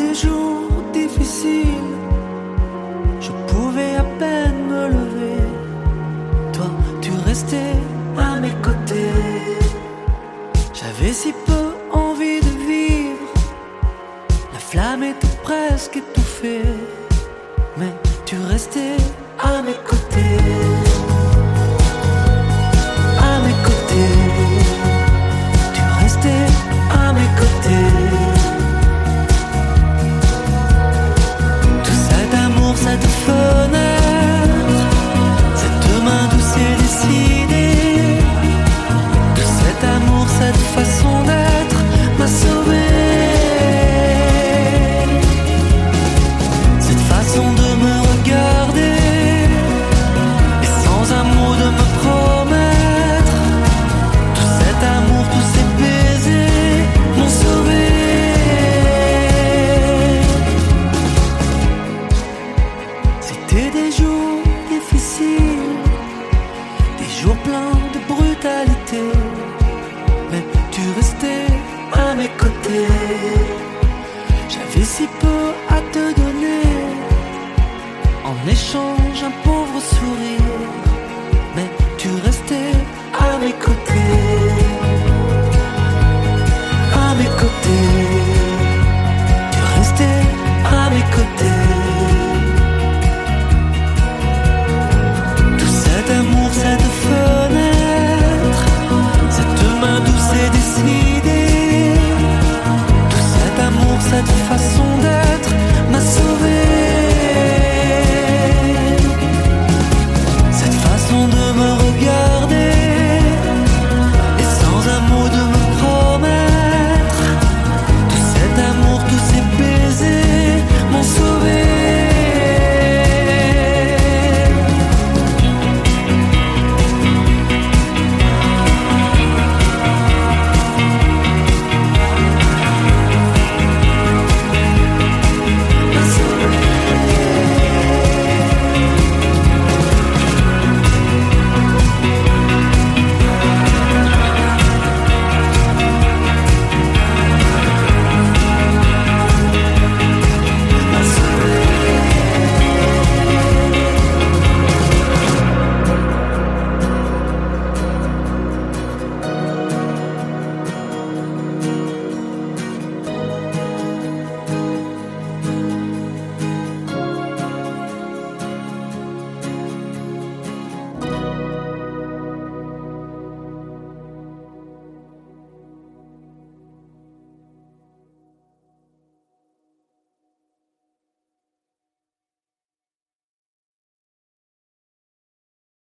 des jours difficiles, je pouvais à peine me lever. Toi, tu restais à mes côtés. J'avais si peu envie de vivre, la flamme était presque étouffée, mais tu restais à mes côtés. À mes côtés, tu restais à mes côtés. Tout cet amour, cette fenêtre, cette main douce et décidée, tout cet amour, cette façon d'être m'a sauvé. Cette façon de me regarder et sans un mot de me promettre, tout cet amour, tous ces baisers m'ont sauvé. C'était des jours difficiles, des jours pleins de brutalité, mais tu restais à mes côtés. J'avais si peu à te donner, en échange un pauvre sourire.